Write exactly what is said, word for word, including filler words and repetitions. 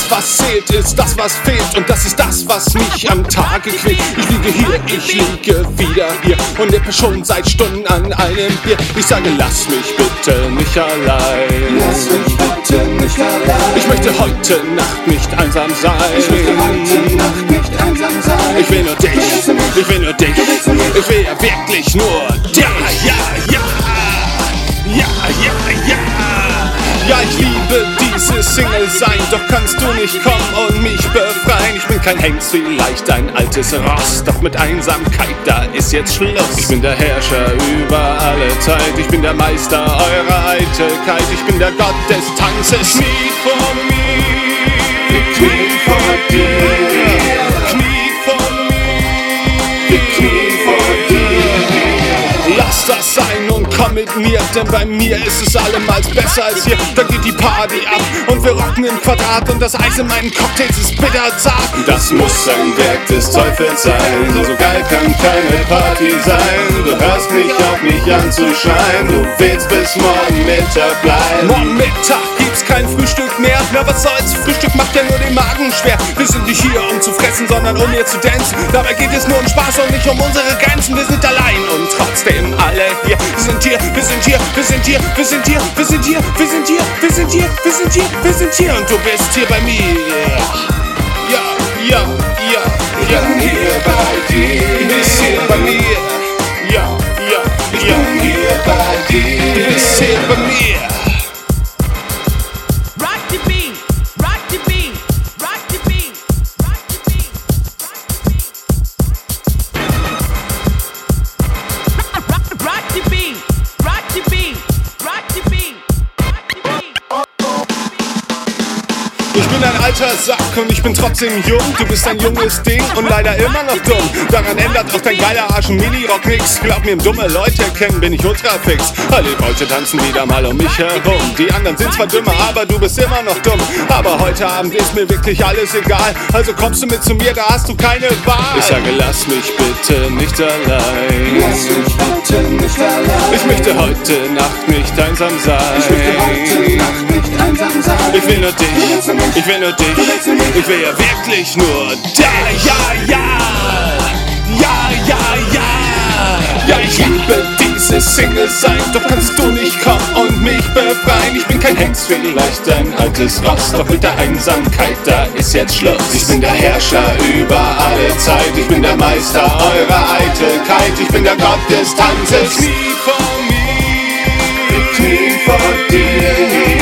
was zählt, ist das, was fehlt. Und das ist das, was mich am Tage quält. Ich liege hier, ich liege wieder hier und nippe schon seit Stunden an einem Bier. Ich sage, lass mich bitte nicht allein. Lass mich bitte nicht allein. Ich möchte heute Nacht nicht einsam sein. Ich möchte heute Nacht nicht einsam sein. Ich will nur dich, ich will nur dich. Ich will ja wirklich nur dich. Ja, ja, ja. Ja, ja, ja. Ja, ich liebe dieses Single-Sein, doch kannst du nicht kommen und mich befreien. Ich bin kein Hengst, vielleicht ein altes Ross, doch mit Einsamkeit, da ist jetzt Schluss. Ich bin der Herrscher über alle Zeit, ich bin der Meister eurer Eitelkeit, ich bin der Gott des Tanzes. Knie vor mir, wir knien vor dir, Knie vor mir, wir knien vor dir. Lass das sein und komm mit mir, denn bei mir ist es allemals besser als hier. Da geht die Party ab und wir rocken im Quadrat und das Eis in meinen Cocktails ist bitterzart. Das muss ein Werk des Teufels sein, so geil kann keine Party sein. Du hörst nicht auf mich anzuschreien, du willst bis morgen Mittag bleiben. Morgen Mittag gibt's kein Frühstück mehr, na was soll's, Frühstück macht ja nur den Magen schwer. Wir sind nicht hier um zu fressen, sondern um hier zu dancen. Dabei geht es nur um Spaß und nicht um unsere Grenzen. Wir sind allein und trotzdem alle hier. Wir sind hier, wir sind hier, wir sind hier, wir sind hier, wir sind hier, wir sind hier, wir sind hier, wir sind hier, wir sind hier und du bist hier bei mir. Ja, ja, ja, ja. Ich bin hier bei dir. Du bist hier bei mir. Ja, ja, Ich ja. bin hier bei dir. Du bist hier bei mir. Rock the beat, rock the beat, rock the beat, rock the beat, rock the beat. Rock the beat, rock the beat, rock the beat, rock the beat. Ich bin ein alter Sack und ich bin trotzdem jung. Du bist ein junges Ding und leider immer noch dumm. Daran ändert auch dein geiler Arsch und Mini-Rock nix. Glaub mir, dumme Leute kennen, bin ich ultra fix. Alle Leute tanzen wieder mal um mich herum. Die anderen sind zwar dümmer, aber du bist immer noch dumm. Aber heute Abend ist mir wirklich alles egal. Also kommst du mit zu mir, da hast du keine Wahl. Ich sage, lass mich bitte nicht allein. Lass mich bitte nicht allein. Ich möchte heute Nacht nicht einsam sein. Ich möchte heute Nacht nicht einsam sein. Ich will nur dich, ich will nur dich, ich will ja wirklich nur dich. Ja, ja, ja, ja, ja, ja. Ja, ich liebe dieses Single-Sein, doch kannst du nicht kommen und mich befreien. Ich bin kein Hengst, vielleicht ein altes Ross, doch mit der Einsamkeit, da ist jetzt Schluss. Ich bin der Herrscher über alle Zeit, ich bin der Meister eurer Eitelkeit, ich bin der Gott des Tanzes. Knie vor mir, Wir knien vor dir.